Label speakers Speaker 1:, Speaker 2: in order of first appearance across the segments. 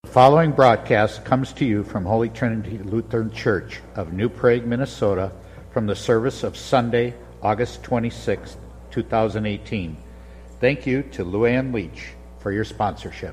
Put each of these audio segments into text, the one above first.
Speaker 1: The following broadcast comes to you from Holy Trinity Lutheran Church of New Prague, Minnesota, from the service of Sunday, August 26, 2018. Thank you to Luann Leach for your sponsorship.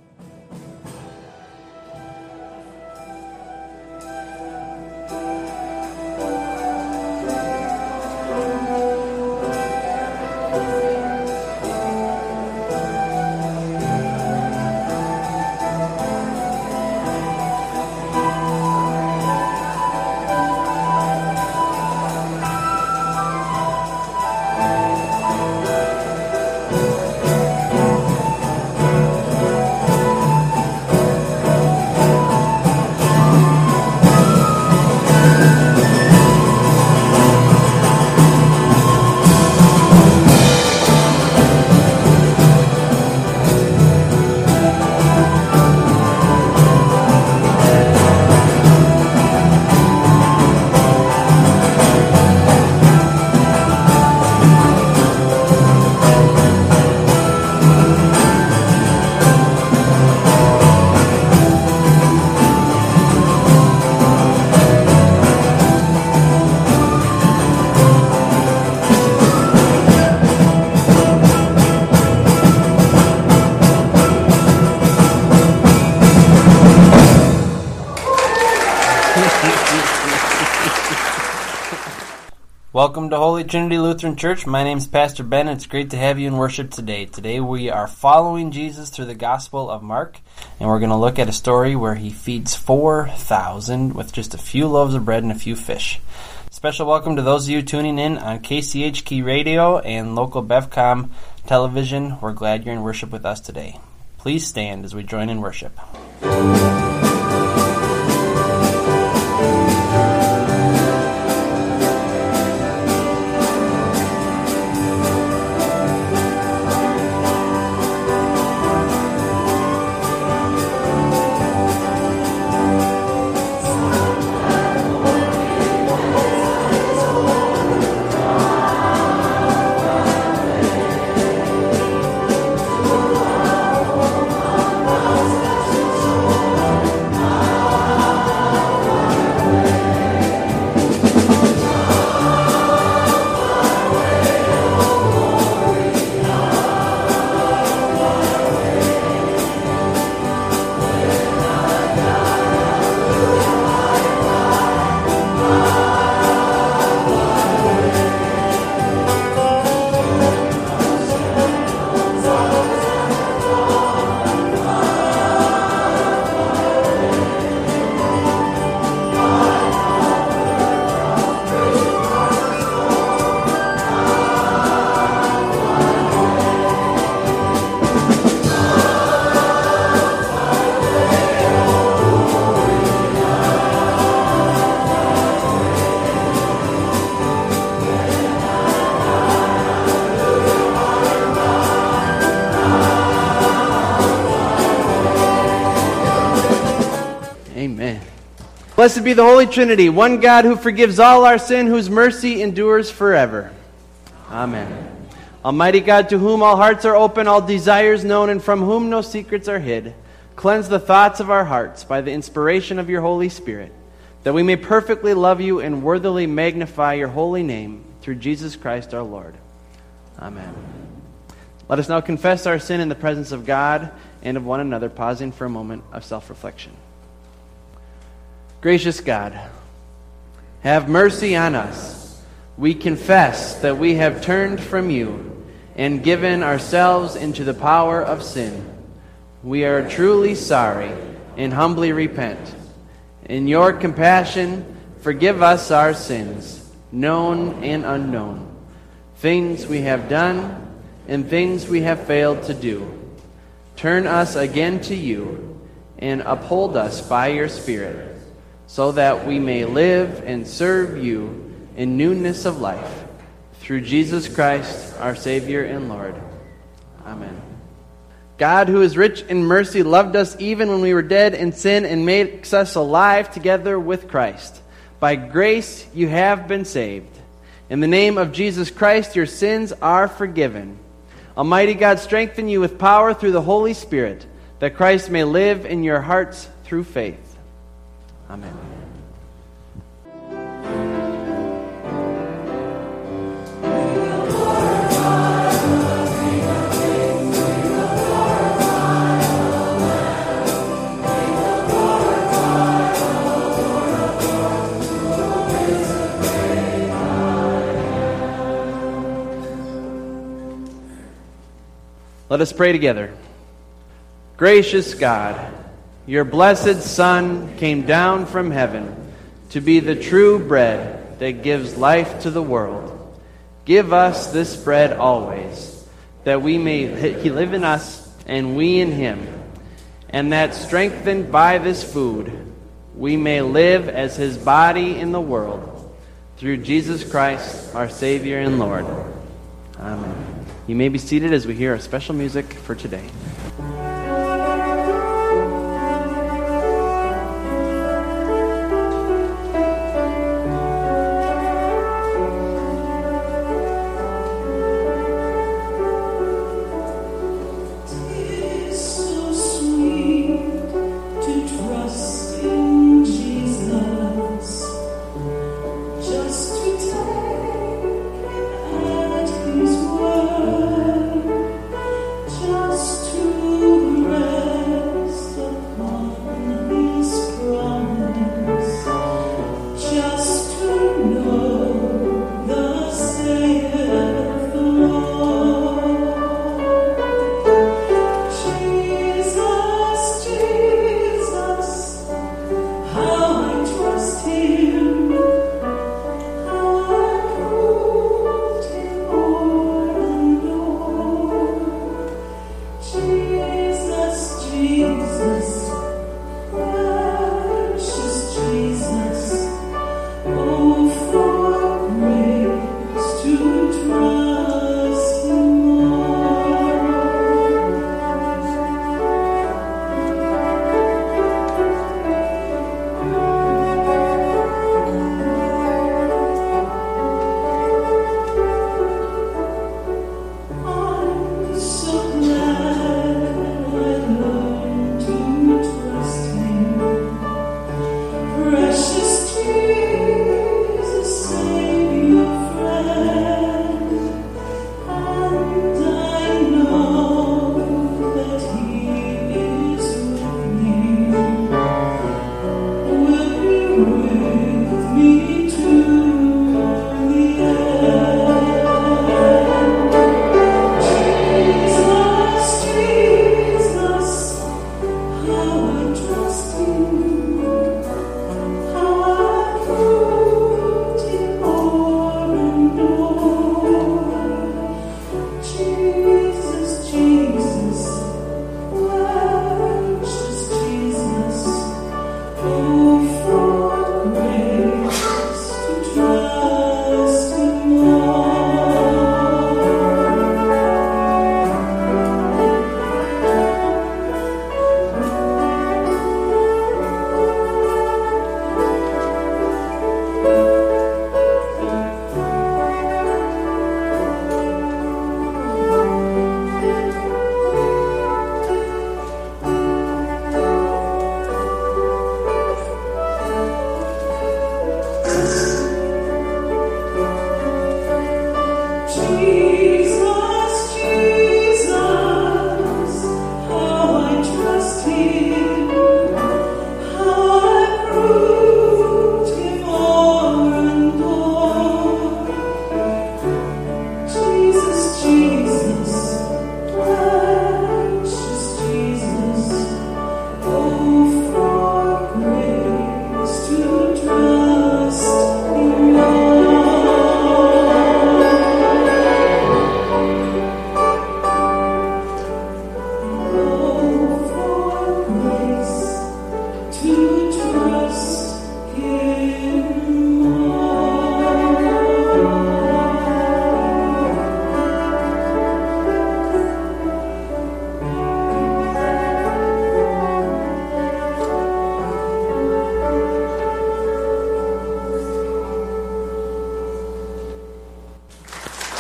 Speaker 2: Welcome to Holy Trinity Lutheran Church. My name is Pastor Ben, and it's great to have you in worship today. Today we are following Jesus through the Gospel of Mark, and we're going to look at a story where he feeds 4,000 with just a few loaves of bread and a few fish. Special welcome to those of you tuning in on KCHK Radio and local BevCom television. We're glad you're in worship with us today. Please stand as we join in worship.
Speaker 3: Blessed be the Holy Trinity, one God who forgives all our sin, whose mercy endures forever. Amen. Almighty God, to whom all hearts are open, all desires known, and from whom no secrets are hid, cleanse the thoughts of our hearts by the inspiration of your Holy Spirit, that we may perfectly love you and worthily magnify your holy name, through Jesus Christ our Lord. Amen. Let us now confess our sin in the presence of God and of one another, pausing for a moment of self-reflection. Gracious God, have mercy on us. We confess that we have turned from you and given ourselves into the power of sin. We are truly sorry and humbly repent. In your compassion, forgive us our sins, known and unknown, things we have done and things we have failed to do. Turn us again to you and uphold us by your Spirit, so that we may live and serve you in newness of life. Through Jesus Christ, our Savior and Lord. Amen. God, who is rich in mercy, loved us even when we were dead in sin and makes us alive together with Christ. By grace you have been saved. In the name of Jesus Christ, your sins are forgiven. Almighty God, strengthen you with power through the Holy Spirit, that Christ may live in your hearts through faith. Amen. Let us pray together. Gracious God, your blessed Son came down from heaven to be the true bread that gives life to the world. Give us this bread always, that we may he live in us and we in him, and that strengthened by this food, we may live as his body in the world. Through Jesus Christ, our Savior and Lord. Amen. You may be seated as we hear our special music for today.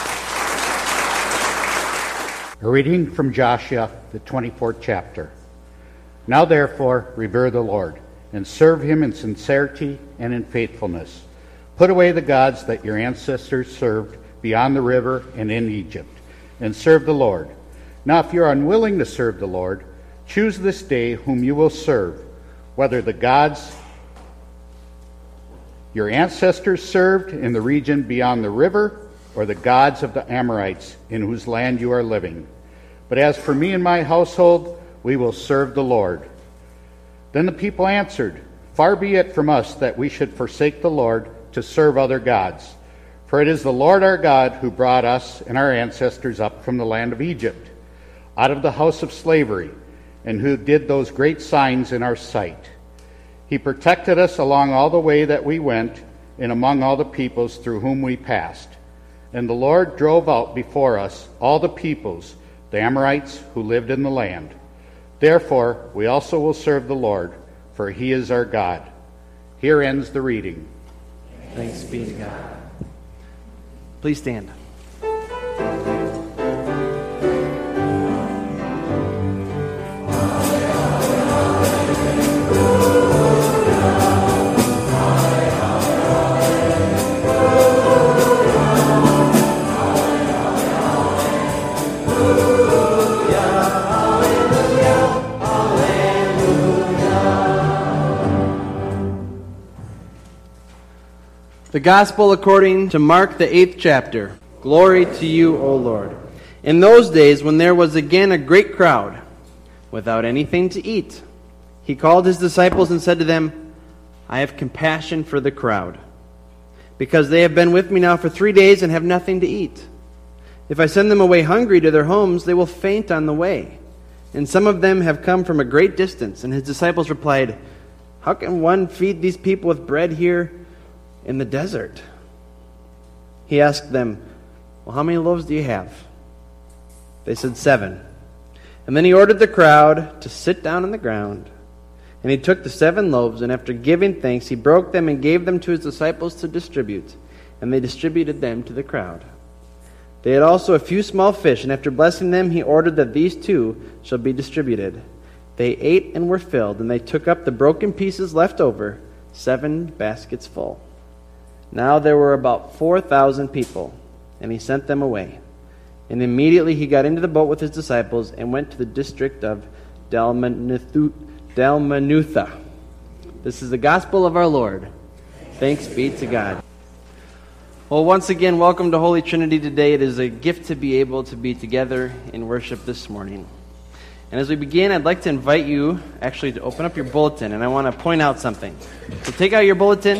Speaker 1: A reading from Joshua, the 24th chapter. Now therefore, revere the Lord, and serve him in sincerity and in faithfulness. Put away the gods that your ancestors served beyond the river and in Egypt, and serve the Lord. Now if you are unwilling to serve the Lord, choose this day whom you will serve, whether the gods your ancestors served in the region beyond the river, or the gods of the Amorites in whose land you are living. But as for me and my household, we will serve the Lord. Then the people answered, Far be it from us that we should forsake the Lord to serve other gods. For it is the Lord our God who brought us and our ancestors up from the land of Egypt, out of the house of slavery, and who did those great signs in our sight. He protected us along all the way that we went, and among all the peoples through whom we passed. And the Lord drove out before us all the peoples, the Amorites who lived in the land. Therefore, we also will serve the Lord, for he is our God. Here ends the reading.
Speaker 3: Thanks be to God. Please stand. The Gospel according to Mark, the 8th chapter. Glory to you, O Lord. In those days, when there was again a great crowd, without anything to eat, he called his disciples and said to them, I have compassion for the crowd, because they have been with me now for 3 days and have nothing to eat. If I send them away hungry to their homes, they will faint on the way. And some of them have come from a great distance. And his disciples replied, How can one feed these people with bread here in the desert? He asked them, Well, how many loaves do you have? They said 7. And then he ordered the crowd to sit down on the ground. And he took the 7 loaves, and after giving thanks, he broke them and gave them to his disciples to distribute. And they distributed them to the crowd. They had also a few small fish, and after blessing them, he ordered that these too shall be distributed. They ate and were filled, and they took up the broken pieces left over, 7 baskets full. Now there were about 4,000 people, and he sent them away. And immediately he got into the boat with his disciples and went to the district of Dalmanutha. This is the gospel of our Lord. Thanks be to God. Well, once again, welcome to Holy Trinity today. It is a gift to be able to be together in worship this morning. And as we begin, I'd like to invite you actually to open up your bulletin, and I want to point out something. So take out your bulletin,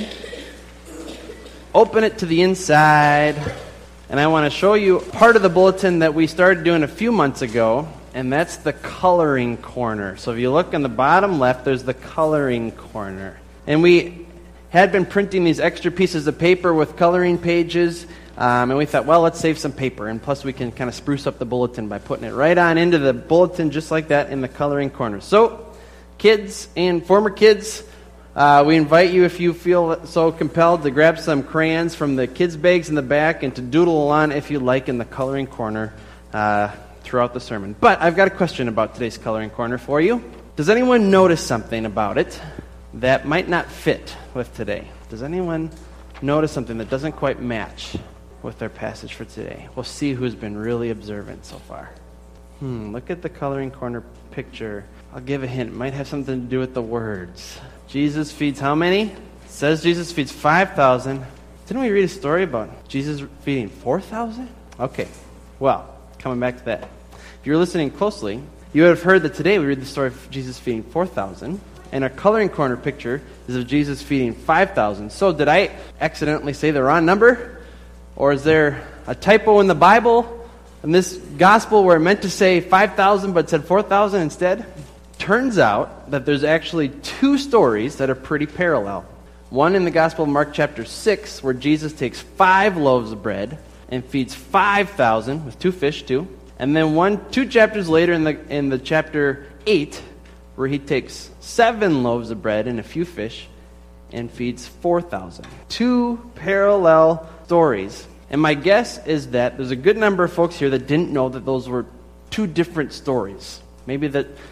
Speaker 3: open it to the inside, and I want to show you part of the bulletin that we started doing a few months ago, and that's the coloring corner. So if you look on the bottom left, there's the coloring corner. And we had been printing these extra pieces of paper with coloring pages, and we thought, well, let's save some paper, and plus we can kind of spruce up the bulletin by putting it right on into the bulletin just like that in the coloring corner. So, kids and former kids, we invite you, if you feel so compelled, to grab some crayons from the kids' bags in the back and to doodle on, if you like, in the coloring corner throughout the sermon. But I've got a question about today's coloring corner for you. Does anyone notice something about it that might not fit with today? Does anyone notice something that doesn't quite match with our passage for today? We'll see who's been really observant so far. Look at the coloring corner picture. I'll give a hint. It might have something to do with the words. Jesus feeds how many? It says Jesus feeds 5,000. Didn't we read a story about Jesus feeding 4,000? Okay. Well, coming back to that. If you're listening closely, you would have heard that today we read the story of Jesus feeding 4,000. And our coloring corner picture is of Jesus feeding 5,000. So did I accidentally say the wrong number? Or is there a typo in the Bible, in this gospel, where it meant to say 5,000 but said 4,000 instead? Turns out that there's actually 2 stories that are pretty parallel. One in the Gospel of Mark chapter 6, where Jesus takes 5 loaves of bread and feeds 5,000 with 2 fish too. And then 2 chapters later in the chapter 8, where he takes 7 loaves of bread and a few fish and feeds 4,000. 2 parallel stories. And my guess is that there's a good number of folks here that didn't know that those were 2 different stories. Maybe that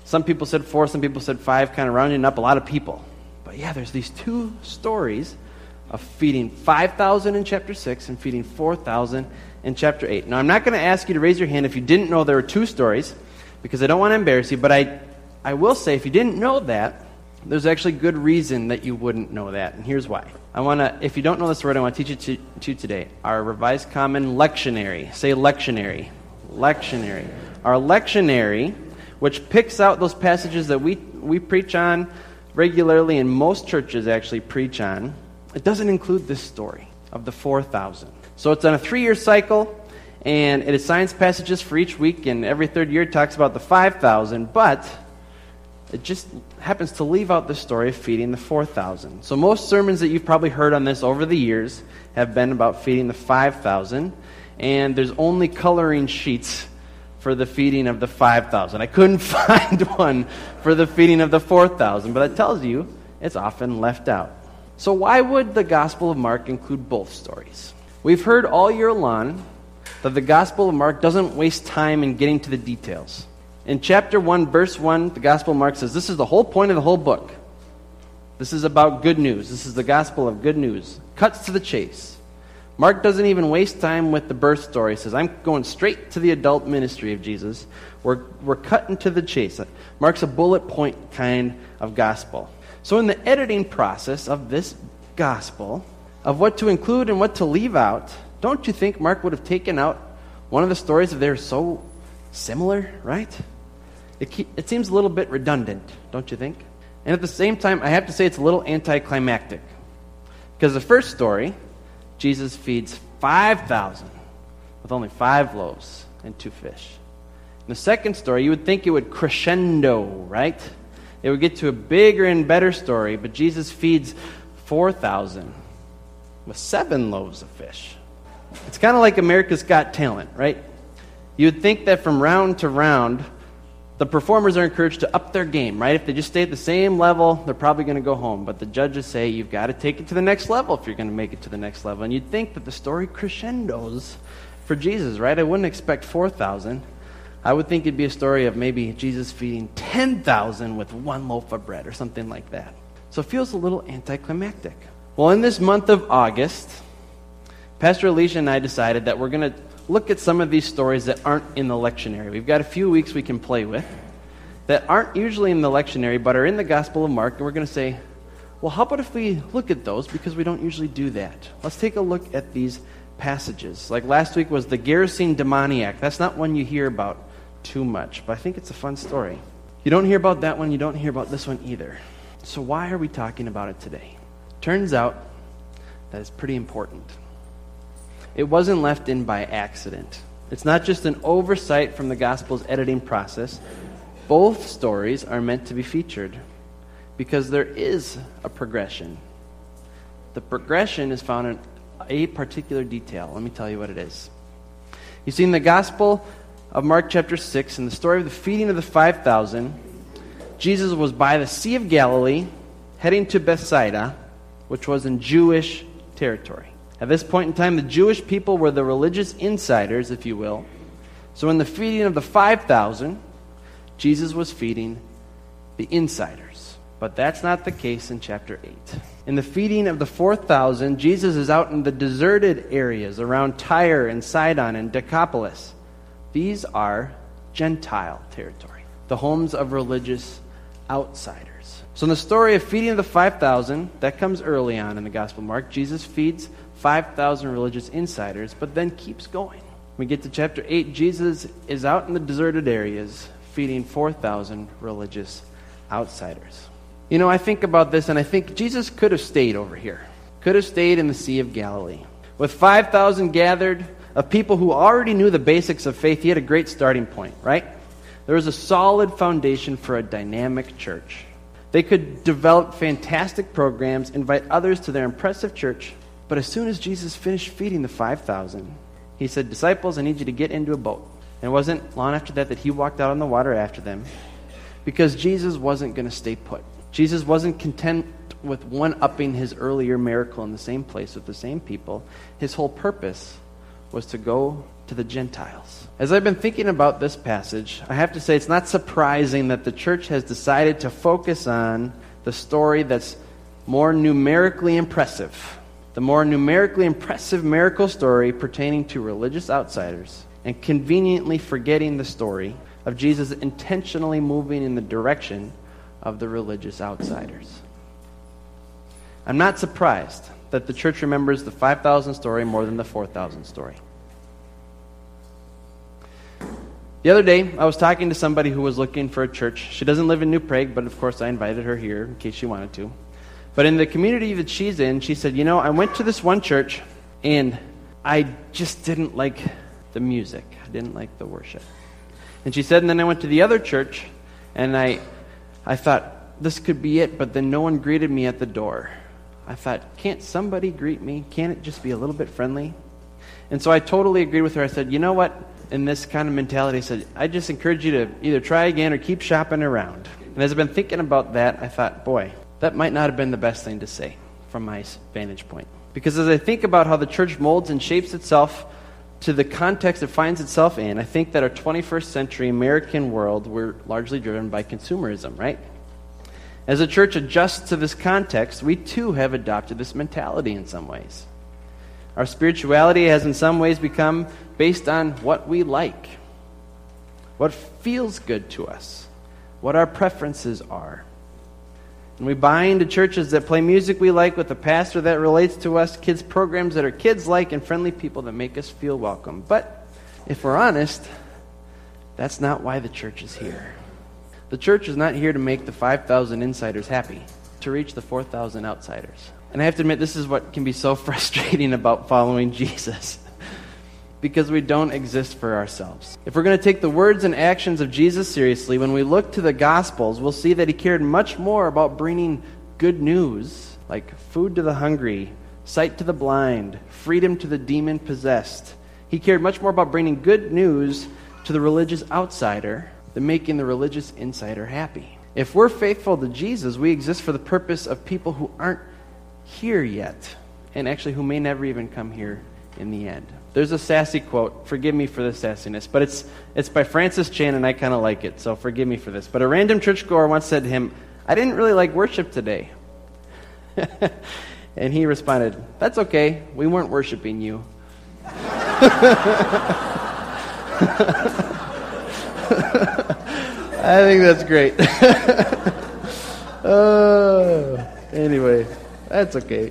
Speaker 3: Some people said 4, some people said 5, kind of rounding up a lot of people. But yeah, there's these 2 stories of feeding 5,000 in chapter 6 and feeding 4,000 in chapter 8. Now, I'm not going to ask you to raise your hand if you didn't know there were 2 stories, because I don't want to embarrass you, but I will say if you didn't know that, there's actually good reason that you wouldn't know that, and here's why. If you don't know this word, I want to teach it to you today. Our Revised Common Lectionary. Say lectionary. Lectionary. Our lectionary, which picks out those passages that we preach on regularly, and most churches actually preach on, it doesn't include this story of the 4,000. So it's on a 3-year cycle, and it assigns passages for each week, and every 3rd year it talks about the 5,000, but it just happens to leave out the story of feeding the 4,000. So most sermons that you've probably heard on this over the years have been about feeding the 5,000, and there's only coloring sheets for the feeding of the 5,000. I couldn't find one for the feeding of the 4,000, but that tells you it's often left out. So why would the Gospel of Mark include both stories? We've heard all year long that the Gospel of Mark doesn't waste time in getting to the details. In chapter 1, verse 1, the Gospel of Mark says, this is the whole point of the whole book. This is about good news. This is the gospel of good news. Cuts to the chase. Mark doesn't even waste time with the birth story. He says, I'm going straight to the adult ministry of Jesus. We're cutting to the chase. Mark's a bullet point kind of gospel. So in the editing process of this gospel, of what to include and what to leave out, don't you think Mark would have taken out one of the stories if they're so similar, right? It seems a little bit redundant, don't you think? And at the same time, I have to say it's a little anticlimactic. Because the first story, Jesus feeds 5,000 with only 5 loaves and 2 fish. In the second story, you would think it would crescendo, right? It would get to a bigger and better story, but Jesus feeds 4,000 with 7 loaves of fish. It's kind of like America's Got Talent, right? You'd think that from round to round, the performers are encouraged to up their game, right? If they just stay at the same level, they're probably going to go home. But the judges say you've got to take it to the next level if you're going to make it to the next level. And you'd think that the story crescendos for Jesus, right? I wouldn't expect 4,000. I would think it'd be a story of maybe Jesus feeding 10,000 with 1 loaf of bread or something like that. So it feels a little anticlimactic. Well, in this month of August, Pastor Alicia and I decided that we're going to look at some of these stories that aren't in the lectionary. We've got a few weeks we can play with that aren't usually in the lectionary but are in the Gospel of Mark, and we're going to say, well, how about if we look at those, because we don't usually do that. Let's take a look at these passages. Like last week was the Gerasene demoniac. That's not one you hear about too much, but I think it's a fun story. You don't hear about that one, you don't hear about this one either. So why are we talking about it today? Turns out that it's pretty important. It wasn't left in by accident. It's not just an oversight from the Gospel's editing process. Both stories are meant to be featured because there is a progression. The progression is found in a particular detail. Let me tell you what it is. You see, in the Gospel of Mark chapter 6, in the story of the feeding of the 5,000, Jesus was by the Sea of Galilee, heading to Bethsaida, which was in Jewish territory. At this point in time, the Jewish people were the religious insiders, if you will. So in the feeding of the 5,000, Jesus was feeding the insiders. But that's not the case in chapter 8. In the feeding of the 4,000, Jesus is out in the deserted areas around Tyre and Sidon and Decapolis. These are Gentile territory, the homes of religious outsiders. So in the story of feeding of the 5,000, that comes early on in the Gospel of Mark, Jesus feeds 5,000 religious insiders, but then keeps going. When we get to chapter 8, Jesus is out in the deserted areas feeding 4,000 religious outsiders. You know, I think about this and I think Jesus could have stayed over here. Could have stayed in the Sea of Galilee. With 5,000 gathered of people who already knew the basics of faith, he had a great starting point, right? There was a solid foundation for a dynamic church. They could develop fantastic programs, invite others to their impressive church, but as soon as Jesus finished feeding the 5,000, he said, disciples, I need you to get into a boat. And it wasn't long after that he walked out on the water after them, because Jesus wasn't going to stay put. Jesus wasn't content with one-upping his earlier miracle in the same place with the same people. His whole purpose was to go to the Gentiles. As I've been thinking about this passage, I have to say it's not surprising that the church has decided to focus on the story that's more numerically impressive. The more numerically impressive miracle story pertaining to religious outsiders, and conveniently forgetting the story of Jesus intentionally moving in the direction of the religious outsiders. I'm not surprised that the church remembers the 5,000 story more than the 4,000 story. The other day, I was talking to somebody who was looking for a church. She doesn't live in New Prague, but of course I invited her here in case she wanted to. But in the community that she's in, she said, I went to this one church, and I just didn't like the music. I didn't like the worship. And she said, and then I went to the other church, and I thought, this could be it, but then no one greeted me at the door. I thought, can't somebody greet me? Can't it just be a little bit friendly? And so I totally agreed with her. I said, you know what? In this kind of mentality, I said, I just encourage you to either try again or keep shopping around. And as I've been thinking about that, I thought, boy, that might not have been the best thing to say from my vantage point. Because as I think about how the church molds and shapes itself to the context it finds itself in, I think that our 21st century American world, we're largely driven by consumerism, right? As the church adjusts to this context, we too have adopted this mentality in some ways. Our spirituality has in some ways become based on what we like, what feels good to us, what our preferences are. And we buy into churches that play music we like with a pastor that relates to us, kids programs that our kids like, and friendly people that make us feel welcome. But if we're honest, that's not why the church is here. The church is not here to make the 5,000 insiders happy, to reach the 4,000 outsiders. And I have to admit, this is what can be so frustrating about following Jesus. Because we don't exist for ourselves. If we're going to take the words and actions of Jesus seriously, when we look to the Gospels, we'll see that he cared much more about bringing good news, like food to the hungry, sight to the blind, freedom to the demon-possessed. He cared much more about bringing good news to the religious outsider than making the religious insider happy. If we're faithful to Jesus, we exist for the purpose of people who aren't here yet, and actually who may never even come here in the end. There's a sassy quote, forgive me for the sassiness, but it's by Francis Chan, and I kind of like it, so forgive me for this. But a random churchgoer once said to him, I didn't really like worship today. And he responded, that's okay, we weren't worshiping you. I think that's great. Anyway, that's okay.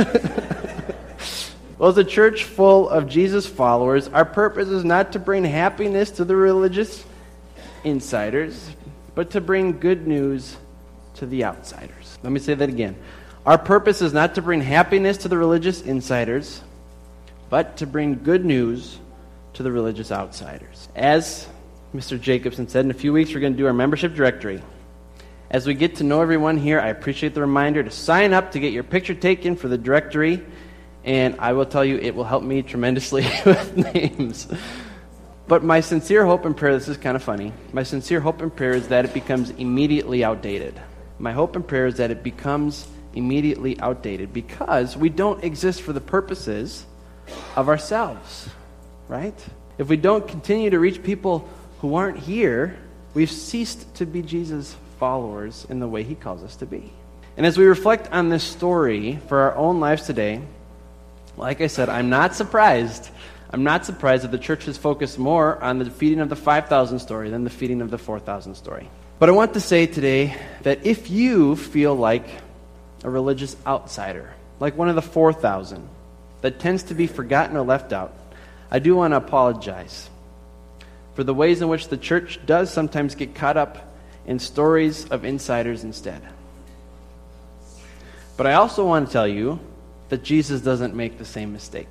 Speaker 3: Well, as a church full of Jesus followers, our purpose is not to bring happiness to the religious insiders, but to bring good news to the outsiders. Let me say that again. Our purpose is not to bring happiness to the religious insiders, but to bring good news to the religious outsiders. As Mr. Jacobson said, in a few weeks we're going to do our membership directory. As we get to know everyone here, I appreciate the reminder to sign up to get your picture taken for the directory. And I will tell you, it will help me tremendously with names. But my sincere hope and prayer, this is kind of funny, my sincere hope and prayer is that it becomes immediately outdated. My hope and prayer is that it becomes immediately outdated because we don't exist for the purposes of ourselves, right? If we don't continue to reach people who aren't here, we've ceased to be Jesus' followers in the way he calls us to be. And as we reflect on this story for our own lives today, like I said, I'm not surprised that the church has focused more on the feeding of the 5,000 story than the feeding of the 4,000 story. But I want to say today that if you feel like a religious outsider, like one of the 4,000 that tends to be forgotten or left out, I do want to apologize for the ways in which the church does sometimes get caught up in stories of insiders instead. But I also want to tell you that Jesus doesn't make the same mistake.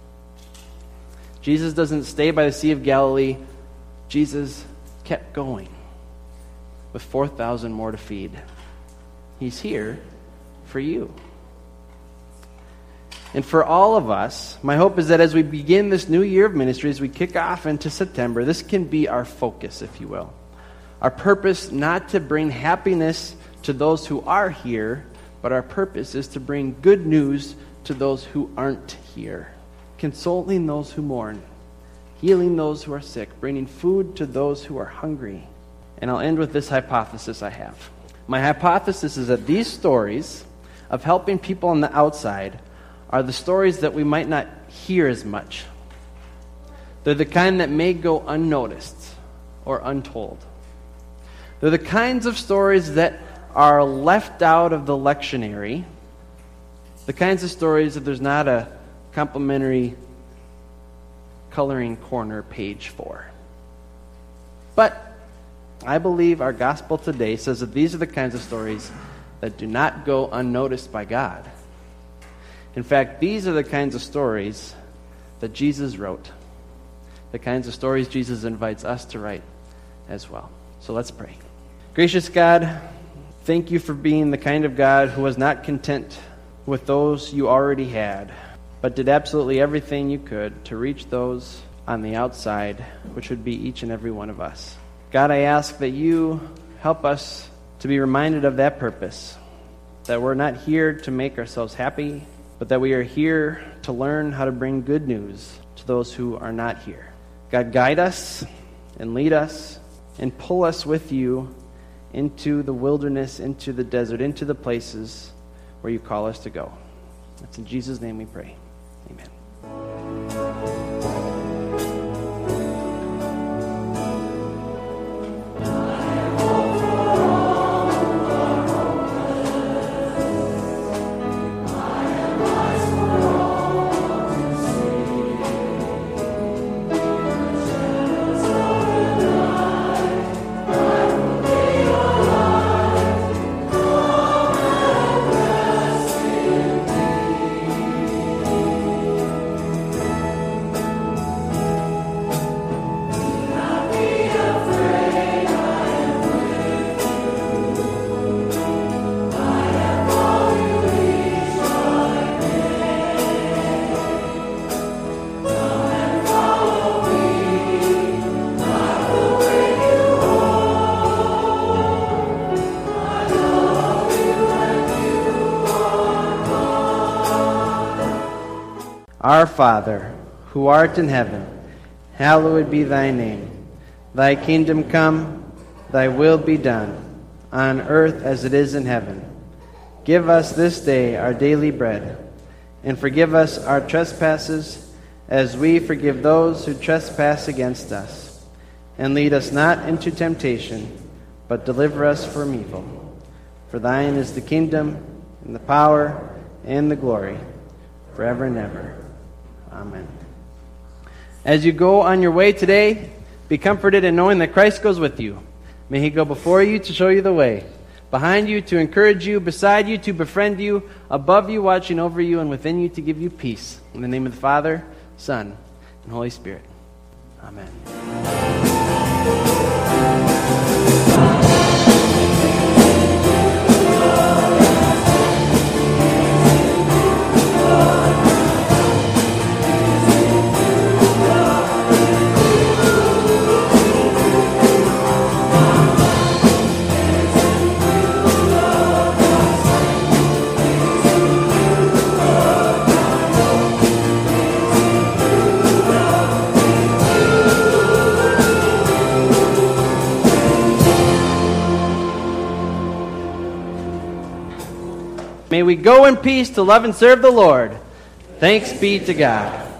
Speaker 3: Jesus doesn't stay by the Sea of Galilee. Jesus kept going with 4,000 more to feed. He's here for you. And for all of us, my hope is that as we begin this new year of ministry, as we kick off into September, this can be our focus, if you will. Our purpose not to bring happiness to those who are here, but our purpose is to bring good news to those who aren't here, consoling those who mourn, healing those who are sick, bringing food to those who are hungry. And I'll end with this hypothesis I have. My hypothesis is that these stories of helping people on the outside are the stories that we might not hear as much. They're the kind that may go unnoticed or untold. They're the kinds of stories that are left out of the lectionary, the kinds of stories that there's not a complimentary coloring corner page for. But I believe our gospel today says that these are the kinds of stories that do not go unnoticed by God. In fact, these are the kinds of stories that Jesus wrote, the kinds of stories Jesus invites us to write as well. So let's pray. Gracious God, thank you for being the kind of God who was not content with those you already had, but did absolutely everything you could to reach those on the outside, which would be each and every one of us. God, I ask that you help us to be reminded of that purpose, that we're not here to make ourselves happy, but that we are here to learn how to bring good news to those who are not here. God, guide us and lead us and pull us with you into the wilderness, into the desert, into the places where you call us to go. It's in Jesus' name we pray. Amen. Our Father, who art in heaven, hallowed be thy name. Thy kingdom come, thy will be done, on earth as it is in heaven. Give us this day our daily bread, and forgive us our trespasses, as we forgive those who trespass against us. And lead us not into temptation, but deliver us from evil. For thine is the kingdom, and the power, and the glory, forever and ever. Amen. As you go on your way today, be comforted in knowing that Christ goes with you. May he go before you to show you the way, behind you to encourage you, beside you to befriend you, above you watching over you, and within you to give you peace. In the name of the Father, Son, and Holy Spirit. Amen. May we go in peace to love and serve the Lord. Thanks be to God.